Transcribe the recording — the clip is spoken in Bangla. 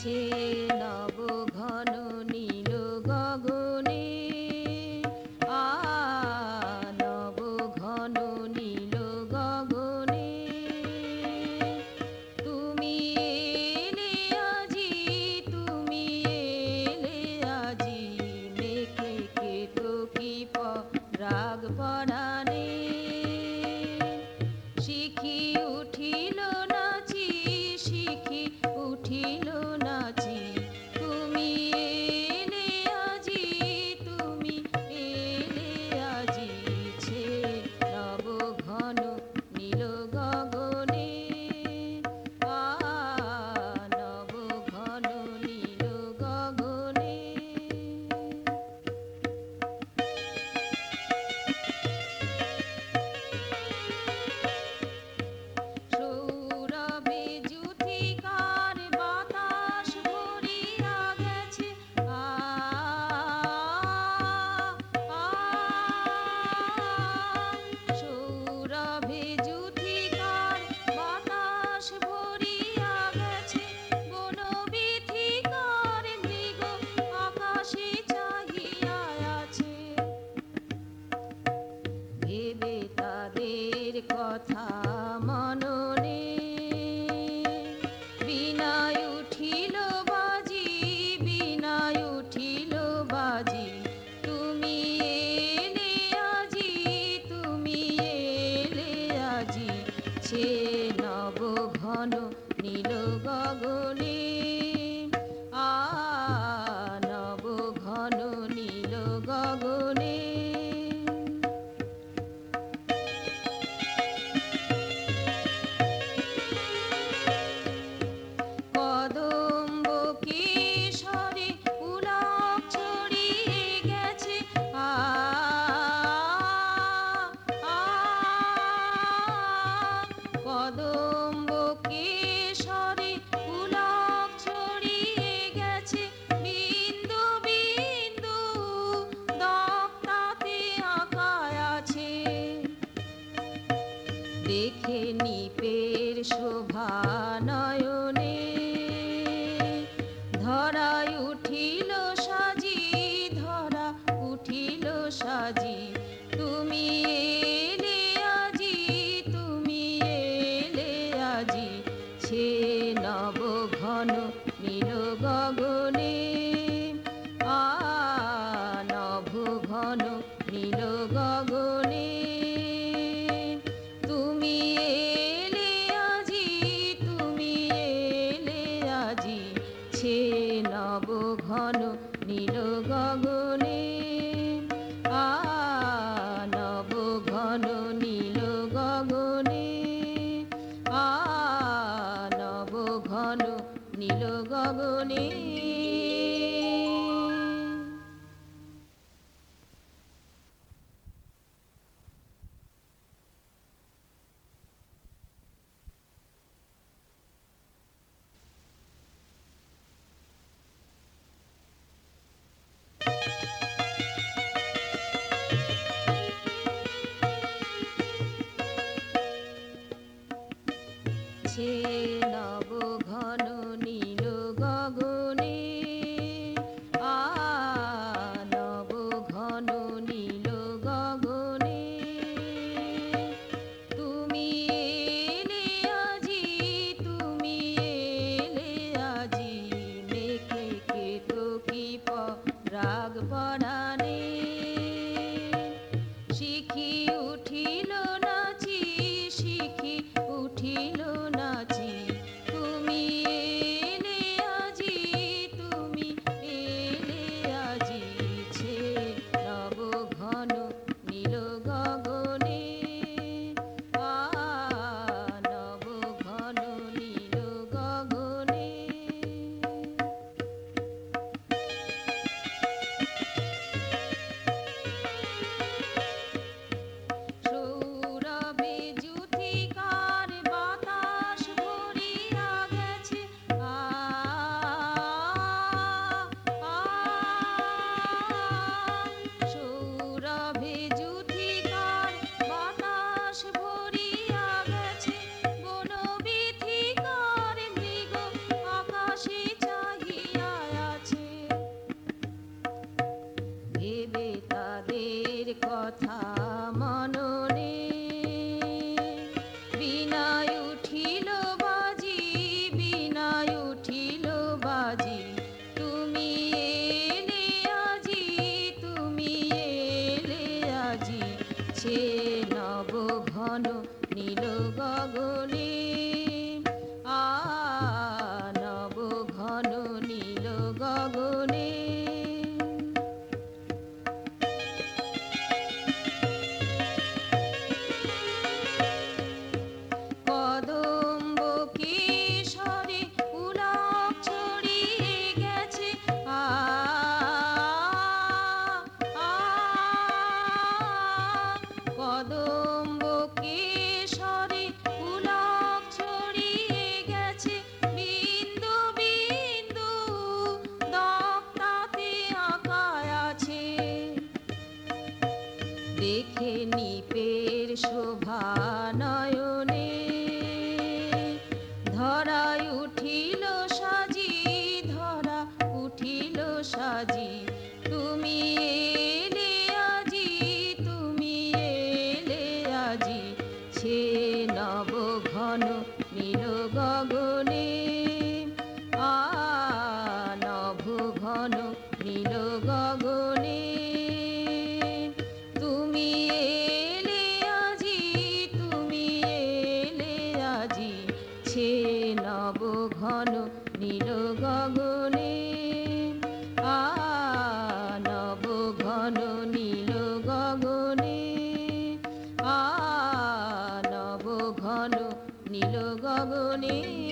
সে নব ঘন নীল গগনে, নব ঘন নীল গগনে। তুমি এলে আজি, তুমি এলে আজি, মেঘে কেতকী পরাগ পরাণে। শিখি উঠিল নাচি, শিখি উঠিল নাচি, তুমি এলে আজি, তুমি এলে আজি, ছে নব ঘন নীল গগনে, নব ঘন নীল গগনে। সৌরভে যূথিকার বাতাস ভরিয়া গেছে, সৌরভে যূথিকার বাতাস ভরিয়া গেছে, বনবীথিকার মৃগ আকাশে চাহিয়া আছে। ভেবে তাদের কথা মননে, বীণায় উঠিল বাজি, বীণায় উঠিল বাজি, তুমি এলে আজি, তুমি এলে আজি, ছে নব ঘন নীল গগনে, নব ঘন নীল গগনে। কদম্ব কেশরে পুলক ছড়িয়ে গেছে, কদম্ব কেশরে পুলক ছড়িয়ে গেছে, বিন্দু বিন্দু দক্তাতে আঁকা আছে। দেখে নিপের শোভা নয়নে, ধরায় উঠিল সাজি, ধরা উঠিল সাজি, তুমি এলে আজি, তুমি এলে আজি, ছে নব ঘন নীল গগনে, নভ ঘন নীল গগনে। তুমি এলে আজি, তুমি এলে আজি, ছে নব ঘন নীল গগনে, নব ঘন নীল গগনে, নব ঘন নীল গগনে। ছে নব ঘন নীল গগনে, ধরায় উঠিল সাজি, ধরা উঠিল সাজি, তুমি এলে আজি, তুমি এলে আজি, ছে নব ঘন নীল গগনে, আ নভ ঘন নীল গগনে, তুমি এলে আজি, তুমি এলে আজি, ছে নব ঘন নীল গগনে, আ নব ঘন নীল গগনে, আ নব ঘন নীল গগনে।